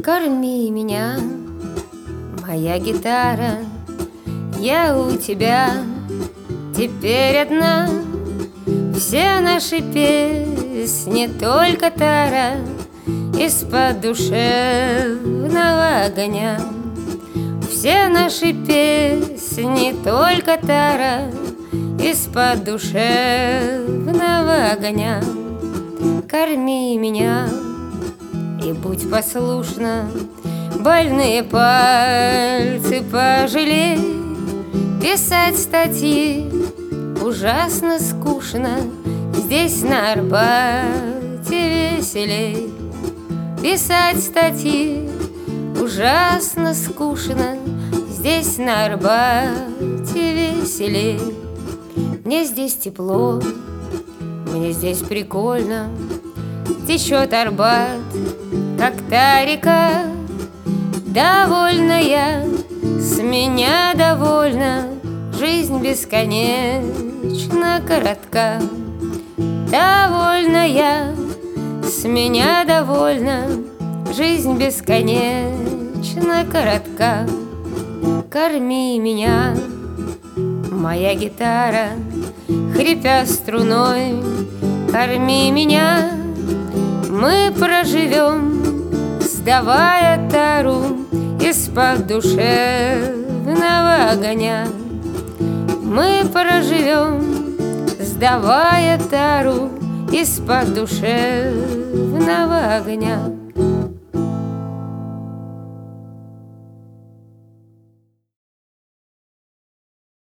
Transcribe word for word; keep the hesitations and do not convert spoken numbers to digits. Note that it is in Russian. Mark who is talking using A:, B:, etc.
A: Корми меня, моя гитара, я у тебя теперь одна. Все наши песни только тара из-под душевного огня. Все наши песни только тара из-под душевного огня. Корми меня и будь послушна, больные пальцы пожалей. Писать статьи ужасно скучно, здесь на Арбате веселей. Писать статьи ужасно скучно, здесь на Арбате веселей. Мне здесь тепло, мне здесь прикольно, течет Арбат, как та река. Довольна я, с меня довольна, жизнь бесконечно коротка. Довольна я, с меня довольна, жизнь бесконечно коротка. Корми меня, моя гитара, хрипя струной, корми меня. Мы проживем, сдавая тару из-под душевного огня. Мы проживем, сдавая тару из-под душевного огня.